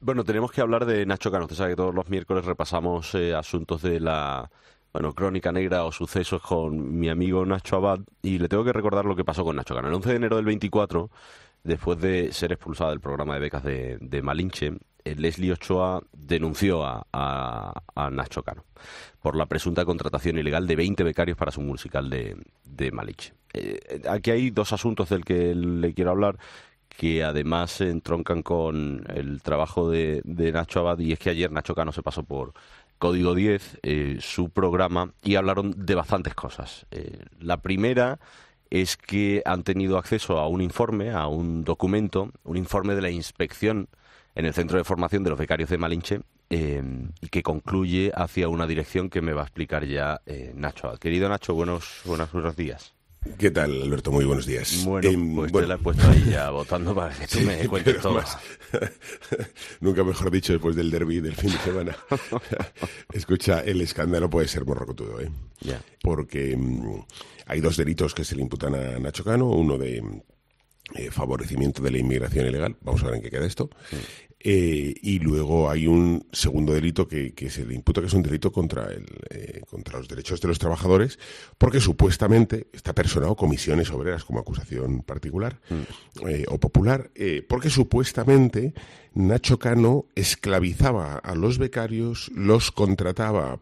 Bueno, tenemos que hablar de Nacho Cano. Usted sabe que todos los miércoles repasamos asuntos de la crónica negra o sucesos con mi amigo Nacho Abad, y le tengo que recordar lo que pasó con Nacho Cano. El 11 de enero del 24, después de ser expulsada del programa de becas de Malinche, Leslie Ochoa denunció a Nacho Cano por la presunta contratación ilegal de 20 becarios para su musical de Malinche. Aquí hay dos asuntos del que le quiero hablar, que además se entroncan con el trabajo de Nacho Abad, y es que ayer Nacho Cano se pasó por Código 10, su programa, y hablaron de bastantes cosas. La primera es que han tenido acceso a un informe, a un documento, un informe de la inspección en el Centro de Formación de los Becarios de Malinche, y que concluye hacia una dirección que me va a explicar ya Nacho Abad. Querido Nacho, buenos días. ¿Qué tal, Alberto? Muy buenos días. Bueno, te la he puesto ahí ya votando para que tú me cuentes todo. Nunca mejor dicho, después del derbi del fin de semana. Escucha, el escándalo puede ser morrocotudo, ¿eh? Yeah. Porque hay dos delitos que se le imputan a Nacho Cano, uno de favorecimiento de la inmigración ilegal, vamos a ver en qué queda esto, y luego hay un segundo delito que se le imputa, que es un delito contra los derechos de los trabajadores, porque supuestamente está personado Comisiones Obreras como acusación particular o popular, porque supuestamente Nacho Cano esclavizaba a los becarios, los contrataba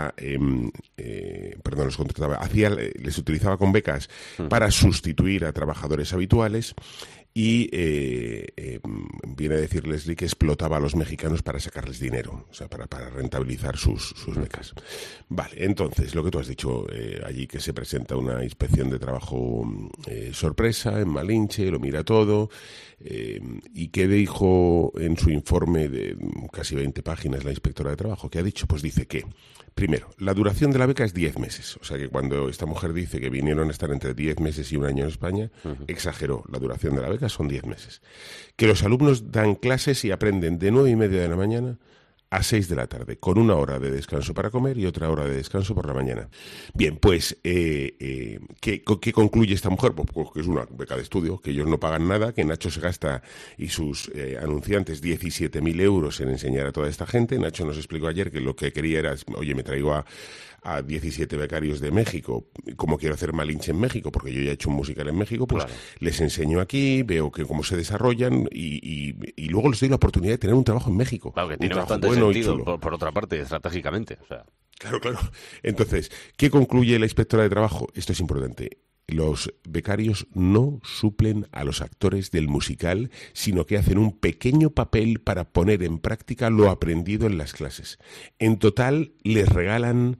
les utilizaba con becas para sustituir a trabajadores habituales, y viene a decir Leslie que explotaba a los mexicanos para sacarles dinero, o sea, para rentabilizar sus becas. Vale, entonces, lo que tú has dicho, allí que se presenta una inspección de trabajo sorpresa en Malinche, lo mira todo, y ¿qué dijo en su informe de casi 20 páginas la inspectora de trabajo? ¿Qué ha dicho? Pues dice que, primero, la duración de la beca es 10 meses. O sea que cuando esta mujer dice que vinieron a estar entre 10 meses y un año en España, exageró. La duración de la beca son 10 meses. Que los alumnos dan clases y aprenden de 9:30 de la mañana a 6 de la tarde, con una hora de descanso para comer y otra hora de descanso por la mañana. Bien, pues, ¿qué concluye esta mujer? Pues que es una beca de estudio, que ellos no pagan nada, que Nacho se gasta y sus anunciantes 17.000 euros en enseñar a toda esta gente. Nacho nos explicó ayer que lo que quería era, oye, me traigo a 17 becarios de México, como quiero hacer Malinche en México, porque yo ya he hecho un musical en México, pues claro, les enseño aquí, veo que cómo se desarrollan y luego les doy la oportunidad de tener un trabajo en México. Claro, que tiene bastante sentido, por otra parte, estratégicamente. O sea. Claro. Entonces, ¿qué concluye la inspectora de trabajo? Esto es importante. Los becarios no suplen a los actores del musical, sino que hacen un pequeño papel para poner en práctica lo aprendido en las clases. En total, les regalan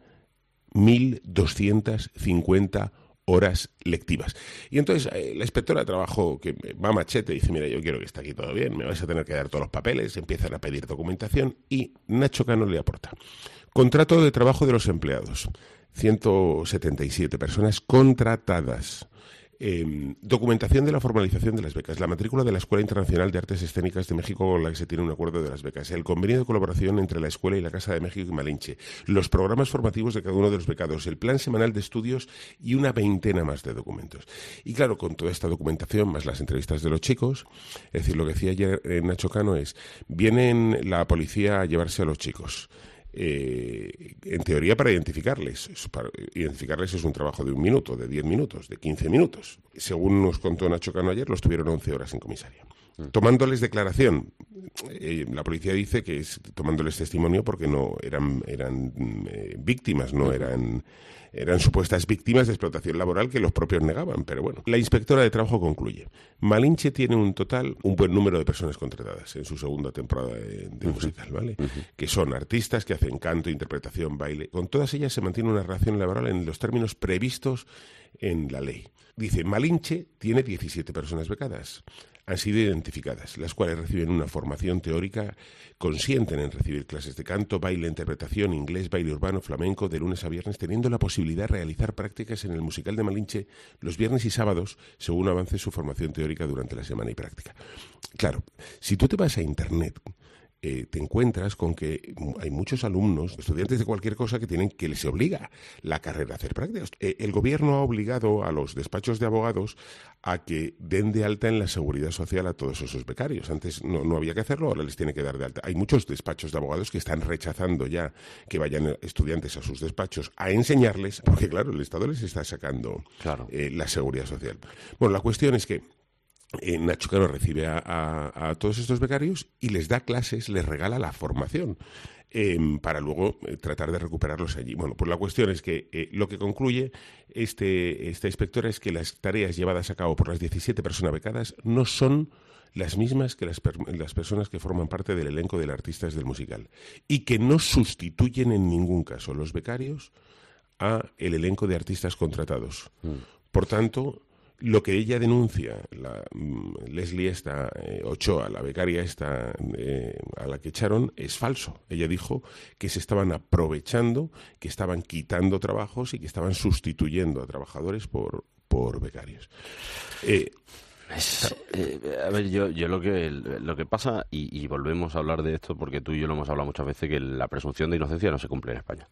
1.250 horas lectivas. Y entonces la inspectora de trabajo, que va a machete, dice, mira, yo quiero que esté aquí todo bien, me vais a tener que dar todos los papeles, empiezan a pedir documentación, y Nacho Cano le aporta. Contrato de trabajo de los empleados, 177 personas contratadas. Documentación de la formalización de las becas, la matrícula de la Escuela Internacional de Artes Escénicas de México con la que se tiene un acuerdo de las becas, el convenio de colaboración entre la escuela y la Casa de México y Malinche, los programas formativos de cada uno de los becados, el plan semanal de estudios y una veintena más de documentos. Y claro, con toda esta documentación, más las entrevistas de los chicos, es decir, lo que decía ayer Nacho Cano es, vienen la policía a llevarse a los chicos. En teoría para identificarles. Para identificarles es un trabajo de 1 minuto, de 10 minutos, de 15 minutos. Según nos contó Nacho Cano ayer, los tuvieron 11 horas en comisaría. Tomándoles declaración. La policía dice que es tomándoles testimonio porque no eran víctimas, no eran supuestas víctimas de explotación laboral que los propios negaban, pero bueno. La inspectora de trabajo concluye. Malinche tiene un buen número de personas contratadas en su segunda temporada de musical, ¿vale? Que son artistas que hacen canto, interpretación, baile. Con todas ellas se mantiene una relación laboral en los términos previstos en la ley. Dice, Malinche tiene 17 personas becadas. Han sido identificadas, las cuales reciben una formación teórica, consienten en recibir clases de canto, baile, interpretación, inglés, baile urbano, flamenco, de lunes a viernes, teniendo la posibilidad de realizar prácticas en el musical de Malinche los viernes y sábados, según avance su formación teórica durante la semana y práctica. Claro, si tú te vas a Internet, te encuentras con que hay muchos alumnos, estudiantes de cualquier cosa, que les obliga la carrera a hacer prácticas. El gobierno ha obligado a los despachos de abogados a que den de alta en la seguridad social a todos esos becarios. Antes no había que hacerlo, ahora les tiene que dar de alta. Hay muchos despachos de abogados que están rechazando ya que vayan estudiantes a sus despachos a enseñarles, porque claro, el Estado les está sacando la seguridad social. Bueno, la cuestión es que Nacho Cano recibe a todos estos becarios y les da clases, les regala la formación para luego tratar de recuperarlos allí. Bueno, pues la cuestión es que lo que concluye esta inspectora es que las tareas llevadas a cabo por las 17 personas becadas no son las mismas que las personas que forman parte del elenco de artistas del musical y que no sustituyen en ningún caso los becarios a el elenco de artistas contratados. Por tanto, lo que ella denuncia, Leslie Ochoa, la becaria a la que echaron, es falso. Ella dijo que se estaban aprovechando, que estaban quitando trabajos y que estaban sustituyendo a trabajadores por becarios. A ver, yo lo que pasa, y volvemos a hablar de esto porque tú y yo lo hemos hablado muchas veces, que la presunción de inocencia no se cumple en España.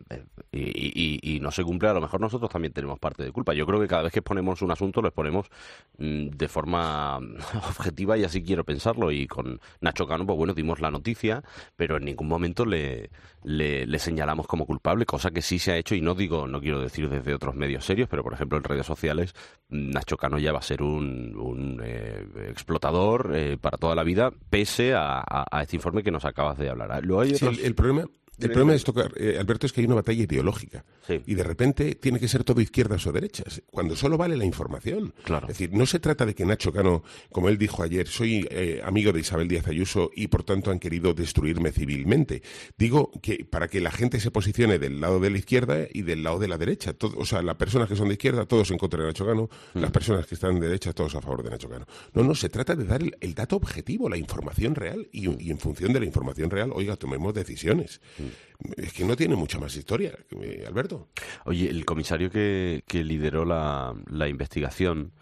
Y no se cumple, a lo mejor nosotros también tenemos parte de culpa. Yo creo que cada vez que exponemos un asunto lo exponemos de forma objetiva y así quiero pensarlo. Y con Nacho Cano, pues bueno, dimos la noticia, pero en ningún momento le señalamos como culpable, cosa que sí se ha hecho, y no quiero decir desde otros medios serios, pero por ejemplo en redes sociales Nacho Cano ya va a ser un explotador para toda la vida, pese a este informe que nos acabas de hablar. Luego hay otros... El problema de esto, Alberto, es que hay una batalla ideológica. Sí. Y de repente tiene que ser todo izquierdas o derechas, cuando solo vale la información. Claro. Es decir, no se trata de que Nacho Cano, como él dijo ayer, soy amigo de Isabel Díaz Ayuso y por tanto han querido destruirme civilmente. Digo que para que la gente se posicione del lado de la izquierda y del lado de la derecha. O sea, las personas que son de izquierda, todos en contra de Nacho Cano, las personas que están de derecha, todos a favor de Nacho Cano. No, se trata de dar el dato objetivo, la información real, y en función de la información real, oiga, tomemos decisiones. Es que no tiene mucha más historia, Alberto. Oye, el comisario que lideró la investigación,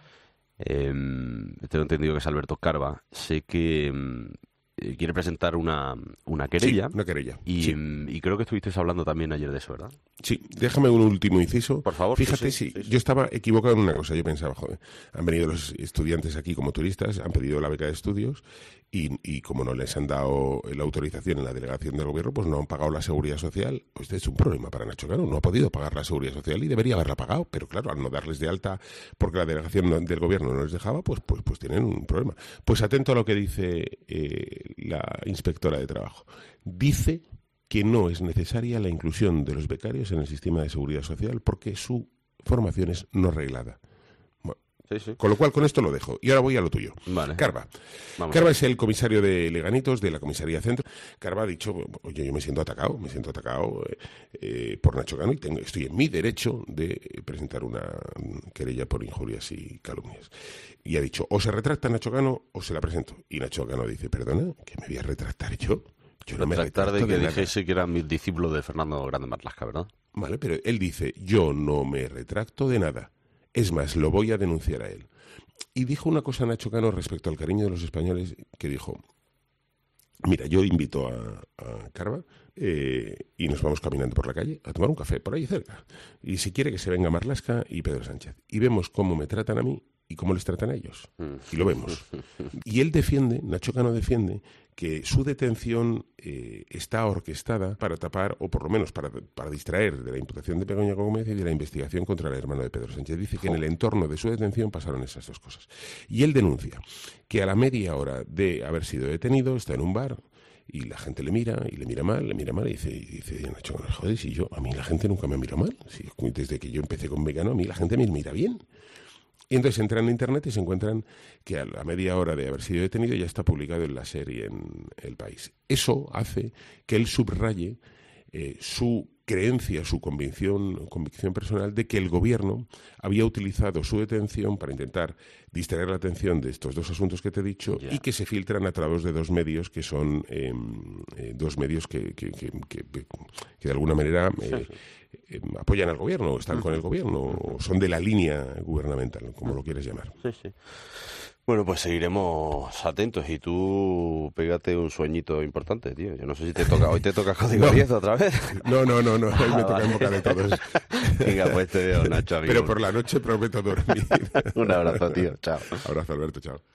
tengo entendido que es Alberto Carva, sé que quiere presentar una querella. Sí, una querella. Y creo que estuvisteis hablando también ayer de eso, ¿verdad? Sí, déjame un último inciso. Por favor. Fíjate, sí. Yo estaba equivocado en una cosa. Yo pensaba, joder, han venido los estudiantes aquí como turistas, han pedido la beca de estudios y como no les han dado la autorización en la delegación del gobierno, pues no han pagado la seguridad social. Pues este es un problema para Nacho Cano. No ha podido pagar la seguridad social y debería haberla pagado. Pero claro, al no darles de alta porque la delegación del gobierno no les dejaba, pues tienen un problema. Pues atento a lo que dice la inspectora de trabajo. Dice que no es necesaria la inclusión de los becarios en el sistema de seguridad social porque su formación es no reglada. Bueno, sí. Con lo cual, con esto lo dejo. Y ahora voy a lo tuyo. Vale. Carva. Vamos. Carva es el comisario de Leganitos, de la comisaría Centro. Carva ha dicho, oye, yo me siento atacado por Nacho Cano y estoy en mi derecho de presentar una querella por injurias y calumnias. Y ha dicho, o se retracta Nacho Cano o se la presento. Y Nacho Cano dice, perdona, ¿que me voy a retractar yo? Yo no me retracto de que nada. dijese que era mi discípulo de Fernando Grande Marlaska, ¿verdad? Vale, pero él dice, yo no me retracto de nada. Es más, lo voy a denunciar a él. Y dijo una cosa Nacho Cano respecto al cariño de los españoles, que dijo, mira, yo invito a Carva y nos vamos caminando por la calle a tomar un café por ahí cerca. Y si quiere que se venga Marlaska y Pedro Sánchez. Y vemos cómo me tratan a mí y cómo les tratan a ellos. Y lo vemos. Y él defiende, Nacho Cano defiende, que su detención está orquestada para tapar, o por lo menos para distraer de la imputación de Begoña Gómez y de la investigación contra el hermano de Pedro Sánchez. Dice que en el entorno de su detención pasaron esas dos cosas. Y él denuncia que a la media hora de haber sido detenido está en un bar y la gente le mira mal, y dice Nacho, joder, si a mí la gente nunca me mira mal. Desde que yo empecé con Vegano, a mí la gente me mira bien. Y entonces entran en internet y se encuentran que a la media hora de haber sido detenido ya está publicado en la serie en El País. Eso hace que él subraye su creencia, su convicción personal de que el gobierno había utilizado su detención para intentar distraer la atención de estos dos asuntos que te he dicho y que se filtran a través de dos medios que son dos medios que de alguna manera apoyan al gobierno, o están con el gobierno, o son de la línea gubernamental, como lo quieres llamar. Sí. Bueno, pues seguiremos atentos y tú pégate un sueñito importante, tío. Yo no sé si te toca, hoy te toca Código 10 otra vez. No, hoy me toca en boca de todos. Venga, pues te veo, Nacho, amigo. Pero por la noche prometo dormir. Un abrazo, tío. Chao. Abrazo, Alberto, chao.